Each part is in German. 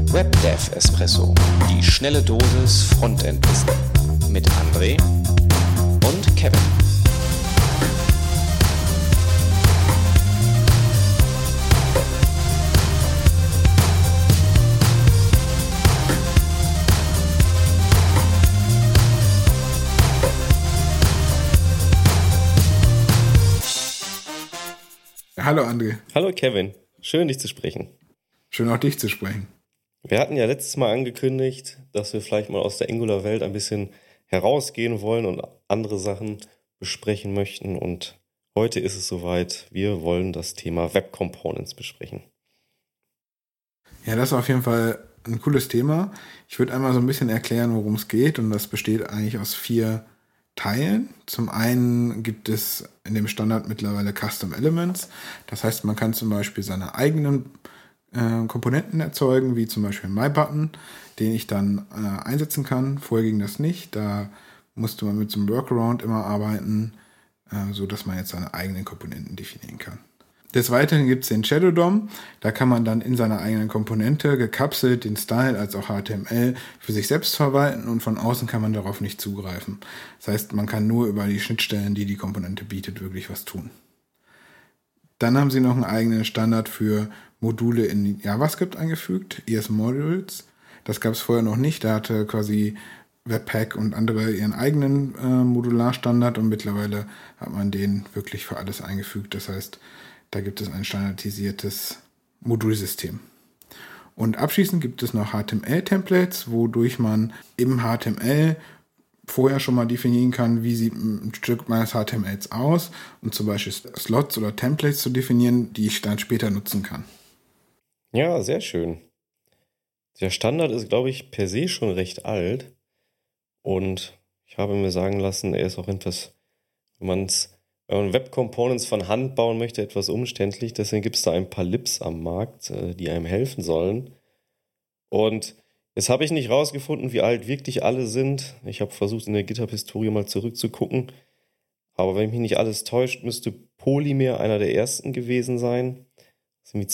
WebDev Espresso, die schnelle Dosis Frontend-Wissen mit André und Kevin. Hallo André. Hallo Kevin, schön dich zu sprechen. Schön auch dich zu sprechen. Wir hatten ja letztes Mal angekündigt, dass wir vielleicht mal aus der Angular-Welt ein bisschen herausgehen wollen und andere Sachen besprechen möchten. Und heute ist es soweit, wir wollen das Thema Web Components besprechen. Ja, das ist auf jeden Fall ein cooles Thema. Ich würde einmal so ein bisschen erklären, worum es geht. Und das besteht eigentlich aus 4 Teilen. Zum einen gibt es in dem Standard mittlerweile Custom Elements. Das heißt, man kann zum Beispiel seine eigenen Komponenten erzeugen, wie zum Beispiel MyButton, den ich dann einsetzen kann. Vorher ging das nicht. Da musste man mit so einem Workaround immer arbeiten, so dass man jetzt seine eigenen Komponenten definieren kann. Des Weiteren gibt es den Shadow DOM. Da kann man dann in seiner eigenen Komponente gekapselt den Style als auch HTML für sich selbst verwalten und von außen kann man darauf nicht zugreifen. Das heißt, man kann nur über die Schnittstellen, die die Komponente bietet, wirklich was tun. Dann haben sie noch einen eigenen Standard für Module in JavaScript eingefügt, ES Modules. Das gab es vorher noch nicht. Da hatte quasi Webpack und andere ihren eigenen Modularstandard und mittlerweile hat man den wirklich für alles eingefügt. Das heißt, da gibt es ein standardisiertes Modulsystem. Und abschließend gibt es noch HTML-Templates, wodurch man im HTML vorher schon mal definieren kann, wie sieht ein Stück meines HTMLs aus und zum Beispiel Slots oder Templates zu definieren, die ich dann später nutzen kann. Ja, sehr schön. Der Standard ist, glaube ich, per se schon recht alt und ich habe mir sagen lassen, er ist auch etwas, wenn man Web Components von Hand bauen möchte, etwas umständlich. Deswegen gibt es da ein paar Libs am Markt, die einem helfen sollen. Und jetzt habe ich nicht rausgefunden, wie alt wirklich alle sind. Ich habe versucht, in der GitHub-Historie mal zurückzugucken. Aber wenn mich nicht alles täuscht, müsste Polymer einer der ersten gewesen sein. Das ist irgendwie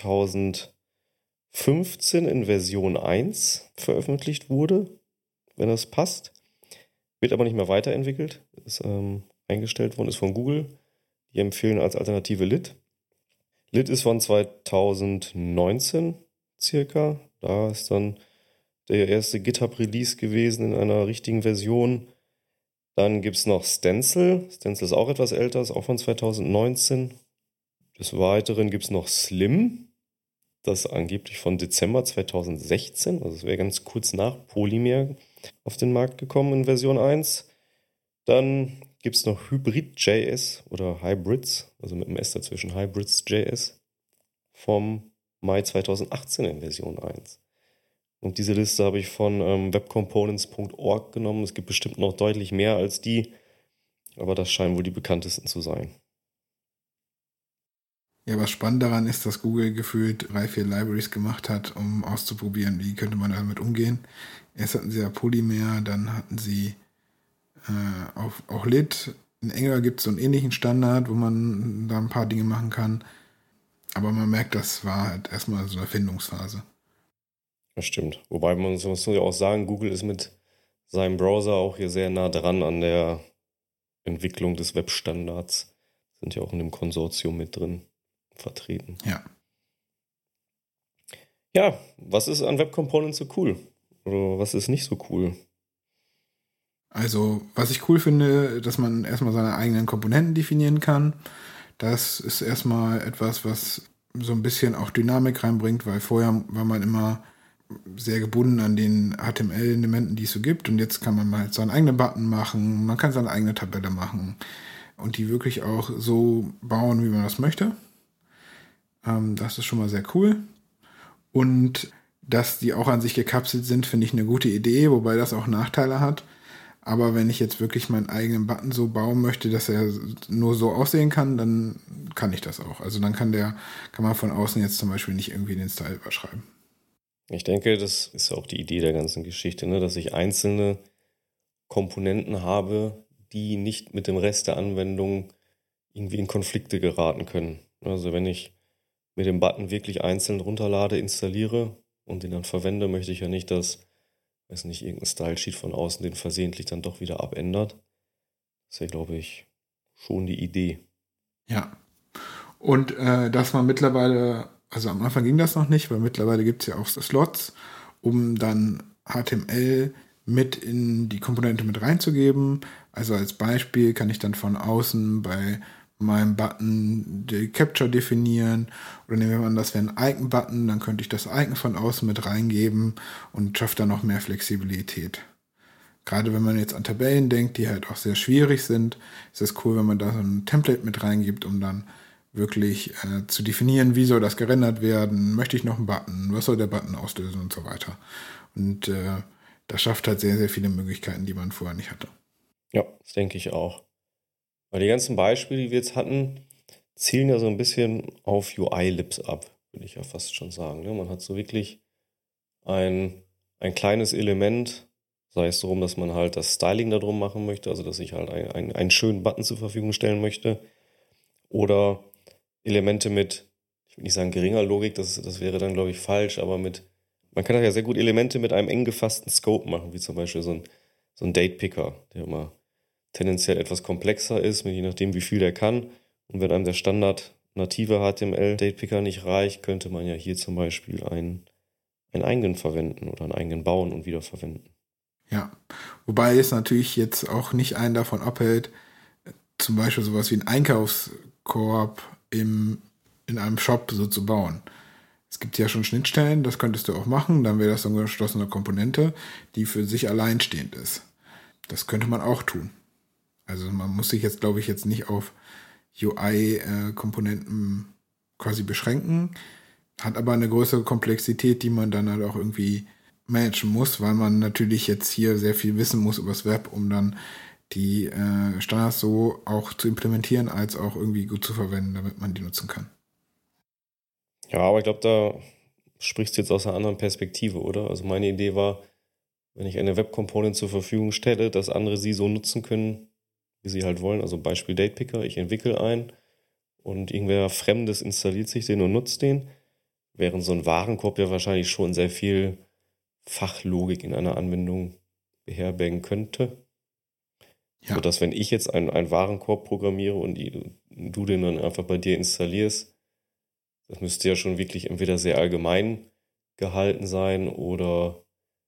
2015 in Version 1 veröffentlicht wurde, wenn das passt. Wird aber nicht mehr weiterentwickelt. Ist eingestellt worden ist von Google. Die empfehlen als Alternative Lit. Lit ist von 2019 circa. Da ist dann der erste GitHub-Release gewesen in einer richtigen Version. Dann gibt es noch Stencil. Stencil ist auch etwas älter, ist auch von 2019. Des Weiteren gibt es noch Slim. Das ist angeblich von Dezember 2016. Also es wäre ganz kurz nach Polymer auf den Markt gekommen in Version 1. Dann gibt es noch Hybrid.js oder Hybrids, also mit dem S dazwischen, Hybrids.js vom Mai 2018 in Version 1. Und diese Liste habe ich von webcomponents.org genommen. Es gibt bestimmt noch deutlich mehr als die, aber das scheinen wohl die bekanntesten zu sein. Ja, was spannend daran ist, dass Google gefühlt 3-4 Libraries gemacht hat, um auszuprobieren, wie könnte man damit umgehen. Erst hatten sie ja Polymer, dann hatten sie auch Lit. In Angular gibt es so einen ähnlichen Standard, wo man da ein paar Dinge machen kann. Aber man merkt, das war halt erstmal so eine Findungsphase. Das stimmt. Wobei man muss ja auch sagen, Google ist mit seinem Browser auch hier sehr nah dran an der Entwicklung des Webstandards. Sind ja auch in dem Konsortium mit drin vertreten. Ja. Ja, was ist an Web Components so cool? Oder was ist nicht so cool? Also, was ich cool finde, dass man erstmal seine eigenen Komponenten definieren kann. Das ist erstmal etwas, was so ein bisschen auch Dynamik reinbringt, weil vorher war man immer sehr gebunden an den HTML-Elementen, die es so gibt. Und jetzt kann man mal seinen eigenen Button machen, man kann seine eigene Tabelle machen und die wirklich auch so bauen, wie man das möchte. Das ist schon mal sehr cool. Und dass die auch an sich gekapselt sind, finde ich eine gute Idee, wobei das auch Nachteile hat. Aber wenn ich jetzt wirklich meinen eigenen Button so bauen möchte, dass er nur so aussehen kann, dann kann ich das auch. Also dann kann man von außen jetzt zum Beispiel nicht irgendwie den Style überschreiben. Ich denke, das ist auch die Idee der ganzen Geschichte, ne? Dass ich einzelne Komponenten habe, die nicht mit dem Rest der Anwendung irgendwie in Konflikte geraten können. Also wenn ich mir den Button wirklich einzeln runterlade, installiere und den dann verwende, möchte ich ja nicht, dass, weiß nicht, irgendein Style-Sheet von außen den versehentlich dann doch wieder abändert. Das ist ja, glaube ich, schon die Idee. Ja. Und dass man mittlerweile, also am Anfang ging das noch nicht, weil mittlerweile gibt es ja auch Slots, um dann HTML mit in die Komponente mit reinzugeben. Also als Beispiel kann ich dann von außen bei meinem Button die Capture definieren. Oder nehmen wir mal an, das wäre ein Icon-Button, dann könnte ich das Icon von außen mit reingeben und schaffe dann noch mehr Flexibilität. Gerade wenn man jetzt an Tabellen denkt, die halt auch sehr schwierig sind, ist es cool, wenn man da so ein Template mit reingibt, um dann wirklich zu definieren, wie soll das gerendert werden, möchte ich noch einen Button, was soll der Button auslösen und so weiter. Und das schafft halt sehr, sehr viele Möglichkeiten, die man vorher nicht hatte. Ja, das denke ich auch. Weil die ganzen Beispiele, die wir jetzt hatten, zielen ja so ein bisschen auf UI-Libs ab, würde ich ja fast schon sagen. Ne? Man hat so wirklich ein kleines Element, sei es darum, dass man halt das Styling darum machen möchte, also dass ich halt einen schönen Button zur Verfügung stellen möchte. Oder Elemente mit, ich will nicht sagen geringer Logik, das wäre dann, glaube ich, falsch, aber man kann ja sehr gut Elemente mit einem eng gefassten Scope machen, wie zum Beispiel so ein Date-Picker, der immer tendenziell etwas komplexer ist, je nachdem, wie viel der kann. Und wenn einem der Standard native HTML-Date-Picker nicht reicht, könnte man ja hier zum Beispiel einen eigenen verwenden oder einen eigenen bauen und wiederverwenden. Ja, wobei es natürlich jetzt auch nicht einen davon abhält, zum Beispiel sowas wie einen Einkaufskorb in einem Shop so zu bauen. Es gibt ja schon Schnittstellen, das könntest du auch machen, dann wäre das so eine geschlossene Komponente, die für sich alleinstehend ist. Das könnte man auch tun. Also man muss sich jetzt, glaube ich, jetzt nicht auf UI-Komponenten quasi beschränken, hat aber eine größere Komplexität, die man dann halt auch irgendwie managen muss, weil man natürlich jetzt hier sehr viel wissen muss über das Web, um dann die Standards so auch zu implementieren, als auch irgendwie gut zu verwenden, damit man die nutzen kann. Ja, aber ich glaube, da sprichst du jetzt aus einer anderen Perspektive, oder? Also meine Idee war, wenn ich eine Web-Component zur Verfügung stelle, dass andere sie so nutzen können, wie sie halt wollen. Also Beispiel Date-Picker, ich entwickle einen und irgendwer Fremdes installiert sich den und nutzt den, während so ein Warenkorb ja wahrscheinlich schon sehr viel Fachlogik in einer Anwendung beherbergen könnte. Ja. Sodass, wenn ich jetzt einen Warenkorb programmiere und du den dann einfach bei dir installierst, das müsste ja schon wirklich entweder sehr allgemein gehalten sein oder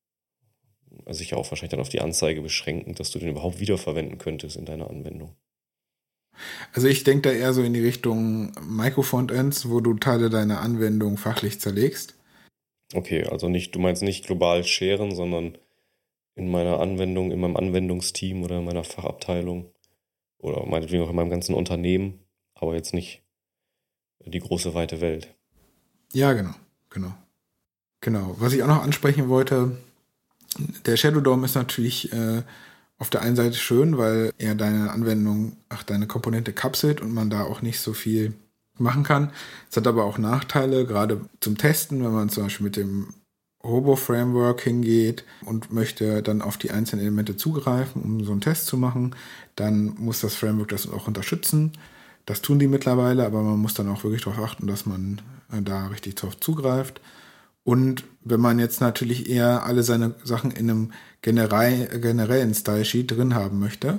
sich ja auch wahrscheinlich dann auf die Anzeige beschränken, dass du den überhaupt wiederverwenden könntest in deiner Anwendung. Also ich denke da eher so in die Richtung Microfrontends, wo du Teile deiner Anwendung fachlich zerlegst. Okay, also du meinst nicht global sharen, sondern in meiner Anwendung, in meinem Anwendungsteam oder in meiner Fachabteilung oder meinetwegen auch in meinem ganzen Unternehmen, aber jetzt nicht die große weite Welt. Ja, genau. Was ich auch noch ansprechen wollte, der Shadow DOM ist natürlich auf der einen Seite schön, weil er deine Anwendung, deine Komponente kapselt und man da auch nicht so viel machen kann. Es hat aber auch Nachteile, gerade zum Testen, wenn man zum Beispiel mit dem Robo-Framework hingeht und möchte dann auf die einzelnen Elemente zugreifen, um so einen Test zu machen, dann muss das Framework das auch unterstützen. Das tun die mittlerweile, aber man muss dann auch wirklich darauf achten, dass man da richtig drauf zugreift. Und wenn man jetzt natürlich eher alle seine Sachen in einem generellen Style-Sheet drin haben möchte,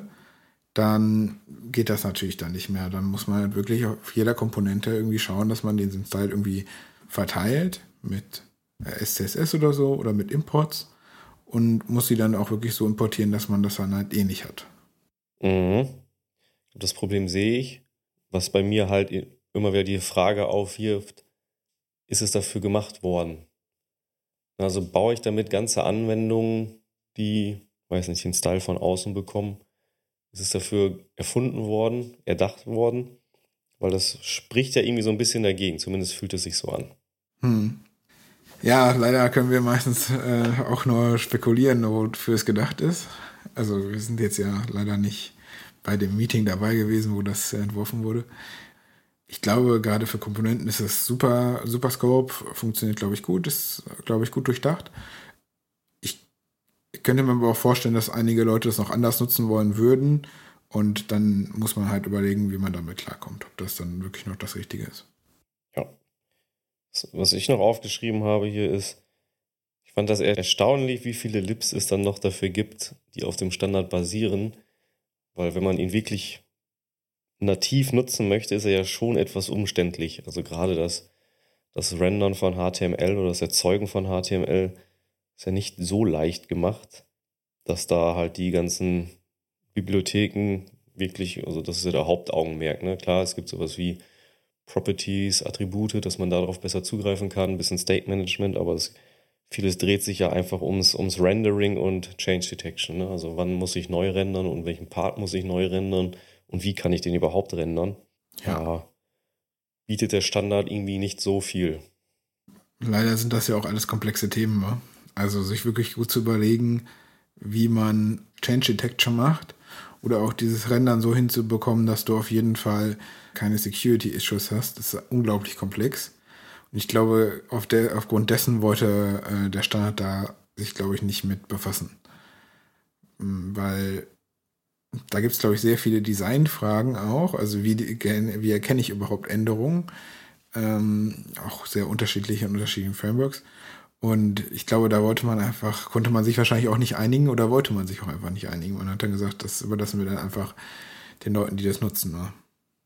dann geht das natürlich dann nicht mehr. Dann muss man halt wirklich auf jeder Komponente irgendwie schauen, dass man diesen Style irgendwie verteilt mit SCSS oder so oder mit Imports und muss sie dann auch wirklich so importieren, dass man das dann halt ähnlich hat. Mhm. Das Problem sehe ich, was bei mir halt immer wieder die Frage aufwirft, ist es dafür gemacht worden? Also baue ich damit ganze Anwendungen, die, weiß nicht, den Style von außen bekommen? Ist es dafür erfunden worden, erdacht worden? Weil das spricht ja irgendwie so ein bisschen dagegen, zumindest fühlt es sich so an. Ja, leider können wir meistens auch nur spekulieren, wofür es gedacht ist. Also wir sind jetzt ja leider nicht bei dem Meeting dabei gewesen, wo das entworfen wurde. Ich glaube, gerade für Komponenten ist es super Scope, funktioniert, glaube ich, gut, ist, glaube ich, gut durchdacht. Ich könnte mir aber auch vorstellen, dass einige Leute das noch anders nutzen wollen würden und dann muss man halt überlegen, wie man damit klarkommt, ob das dann wirklich noch das Richtige ist. Ja. Was ich noch aufgeschrieben habe hier ist, Ich fand das eher erstaunlich, wie viele Libs es dann noch dafür gibt, die auf dem Standard basieren. Weil wenn man ihn wirklich nativ nutzen möchte, ist er ja schon etwas umständlich. Also gerade das Rendern von HTML oder das Erzeugen von HTML ist ja nicht so leicht gemacht, dass da halt die ganzen Bibliotheken wirklich, also das ist ja der Hauptaugenmerk, ne? Klar, es gibt sowas wie Properties, Attribute, dass man darauf besser zugreifen kann, ein bisschen State Management, aber vieles dreht sich ja einfach ums Rendering und Change Detection, ne? Also wann muss ich neu rendern und welchen Part muss ich neu rendern und wie kann ich den überhaupt rendern? Ja. Bietet der Standard irgendwie nicht so viel. Leider sind das ja auch alles komplexe Themen, ne? Also sich wirklich gut zu überlegen, wie man Change Detection macht oder auch dieses Rendern so hinzubekommen, dass du auf jeden Fall keine Security-Issues hast. Das ist unglaublich komplex. Und ich glaube, aufgrund dessen wollte der Standard da sich, glaube ich, nicht mit befassen. Weil da gibt es, glaube ich, sehr viele Designfragen auch. Also wie erkenne ich überhaupt Änderungen? Auch sehr unterschiedliche und unterschiedlichen Frameworks. Und ich glaube, da konnte man sich wahrscheinlich auch nicht einigen oder wollte man sich auch einfach nicht einigen. Man hat dann gesagt, das überlassen wir dann einfach den Leuten, die das nutzen. Ne?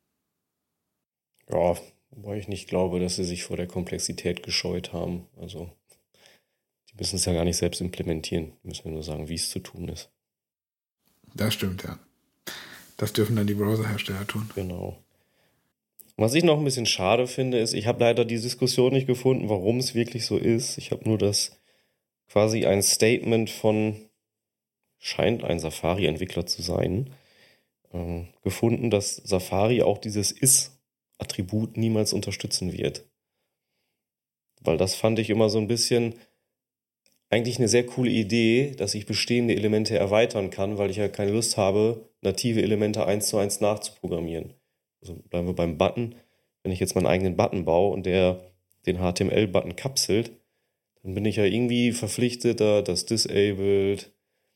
Ja, wobei ich nicht glaube, dass sie sich vor der Komplexität gescheut haben. Also, die müssen es ja gar nicht selbst implementieren. Die müssen ja nur sagen, wie es zu tun ist. Das stimmt, ja. Das dürfen dann die Browserhersteller tun. Genau. Was ich noch ein bisschen schade finde, ist, ich habe leider die Diskussion nicht gefunden, warum es wirklich so ist. Ich habe nur quasi ein Statement scheint ein Safari-Entwickler zu sein, gefunden, dass Safari auch dieses Is-Attribut niemals unterstützen wird. Weil das fand ich immer so ein bisschen eigentlich eine sehr coole Idee, dass ich bestehende Elemente erweitern kann, weil ich ja keine Lust habe, native Elemente 1:1 nachzuprogrammieren. Also bleiben wir beim Button. Wenn ich jetzt meinen eigenen Button baue und der den HTML-Button kapselt, dann bin ich ja irgendwie verpflichtet, da das Disabled,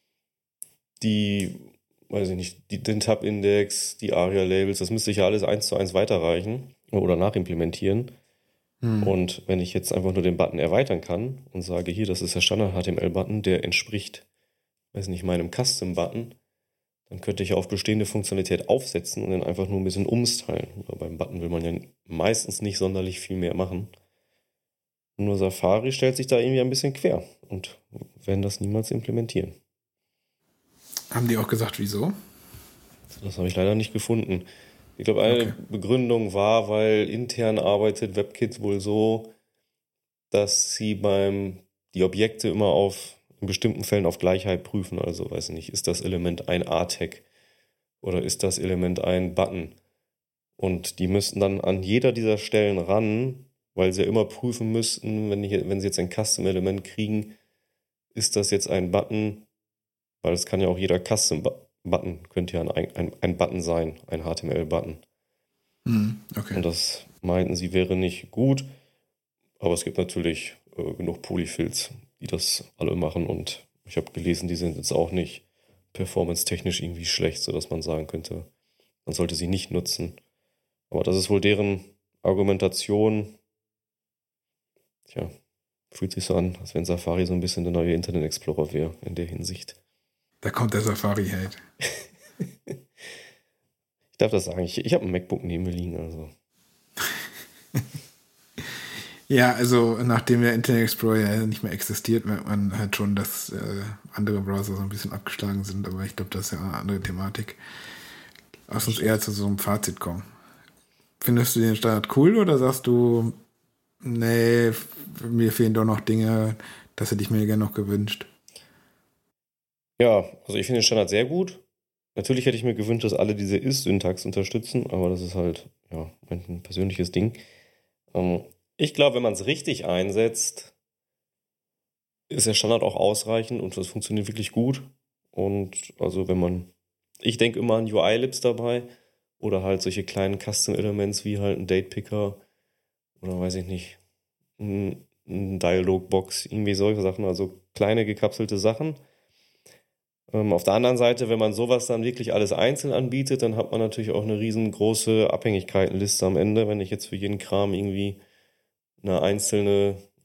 den Tab-Index, die ARIA-Labels, das müsste ich ja alles 1:1 weiterreichen oder nachimplementieren. Und wenn ich jetzt einfach nur den Button erweitern kann und sage, hier, das ist der Standard-HTML-Button, der entspricht, meinem Custom-Button, dann könnte ich ja auf bestehende Funktionalität aufsetzen und dann einfach nur ein bisschen umstylen. Aber beim Button will man ja meistens nicht sonderlich viel mehr machen. Nur Safari stellt sich da irgendwie ein bisschen quer und werden das niemals implementieren. Haben die auch gesagt, wieso? Das habe ich leider nicht gefunden. Ich glaube, eine Begründung war, weil intern arbeitet WebKit wohl so, dass sie die Objekte immer in bestimmten Fällen auf Gleichheit prüfen. Also, weiß ich nicht, ist das Element ein A-Tag oder ist das Element ein Button? Und die müssten dann an jeder dieser Stellen ran, weil sie ja immer prüfen müssten, wenn sie jetzt ein Custom-Element kriegen, ist das jetzt ein Button? Weil es kann ja auch jeder Custom-Button, könnte ja ein Button sein, ein HTML-Button. Okay. Und das meinten sie wäre nicht gut, aber es gibt natürlich genug Polyfills, die das alle machen und ich habe gelesen, die sind jetzt auch nicht performance-technisch irgendwie schlecht, sodass man sagen könnte, man sollte sie nicht nutzen. Aber das ist wohl deren Argumentation. Tja, fühlt sich so an, als wenn Safari so ein bisschen der neue Internet Explorer wäre in der Hinsicht. Da kommt der Safari-Hate. Ich darf das sagen, ich habe ein MacBook neben mir liegen, also. Ja, also nachdem der Internet Explorer ja nicht mehr existiert, merkt man halt schon, dass andere Browser so ein bisschen abgeschlagen sind, aber ich glaube, das ist ja eine andere Thematik. Lass uns eher zu so einem Fazit kommen. Findest du den Standard cool oder sagst du, nee, mir fehlen doch noch Dinge, das hätte ich mir gerne noch gewünscht? Ja, also ich finde den Standard sehr gut. Natürlich hätte ich mir gewünscht, dass alle diese Is-Syntax unterstützen, aber das ist halt ja ein persönliches Ding. Ich glaube, wenn man es richtig einsetzt, ist der Standard auch ausreichend und das funktioniert wirklich gut. Und also ich denke immer an UI-Libs dabei oder halt solche kleinen Custom-Elements wie halt ein Date-Picker oder weiß ich nicht, ein Dialog-Box, irgendwie solche Sachen, also kleine gekapselte Sachen. Auf der anderen Seite, wenn man sowas dann wirklich alles einzeln anbietet, dann hat man natürlich auch eine riesengroße Abhängigkeitenliste am Ende. Wenn ich jetzt für jeden Kram irgendwie eine einzelne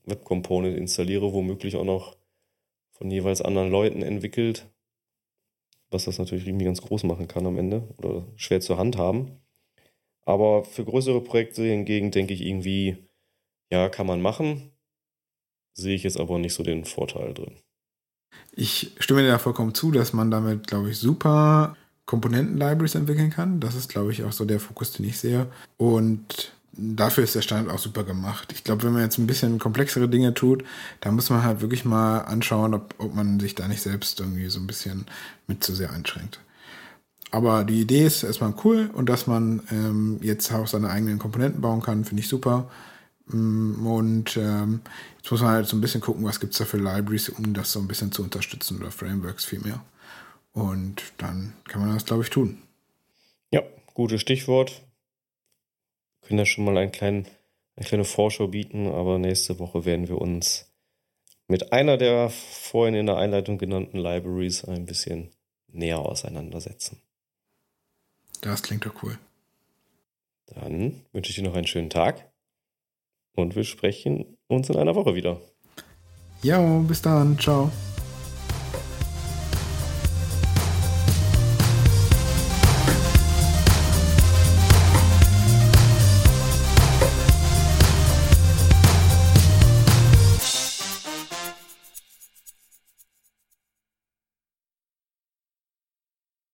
Web Component installiere, womöglich auch noch von jeweils anderen Leuten entwickelt, was das natürlich irgendwie ganz groß machen kann am Ende oder schwer zu handhaben. Aber für größere Projekte hingegen denke ich irgendwie, ja, kann man machen, sehe ich jetzt aber nicht so den Vorteil drin. Ich stimme dir da vollkommen zu, dass man damit, glaube ich, super Komponenten-Libraries entwickeln kann. Das ist, glaube ich, auch so der Fokus, den ich sehe. Und dafür ist der Standard auch super gemacht. Ich glaube, wenn man jetzt ein bisschen komplexere Dinge tut, da muss man halt wirklich mal anschauen, ob man sich da nicht selbst irgendwie so ein bisschen mit zu sehr einschränkt. Aber die Idee ist erstmal cool und dass man jetzt auch seine eigenen Komponenten bauen kann, finde ich super. Und jetzt muss man halt so ein bisschen gucken, was gibt es da für Libraries, um das so ein bisschen zu unterstützen oder Frameworks vielmehr. Und dann kann man das, glaube ich, tun. Ja, gutes Stichwort. Wir können ja schon mal eine kleine Vorschau bieten, aber nächste Woche werden wir uns mit einer der vorhin in der Einleitung genannten Libraries ein bisschen näher auseinandersetzen. Das klingt doch cool. Dann wünsche ich dir noch einen schönen Tag und wir sprechen uns in einer Woche wieder. Jo, bis dann. Ciao.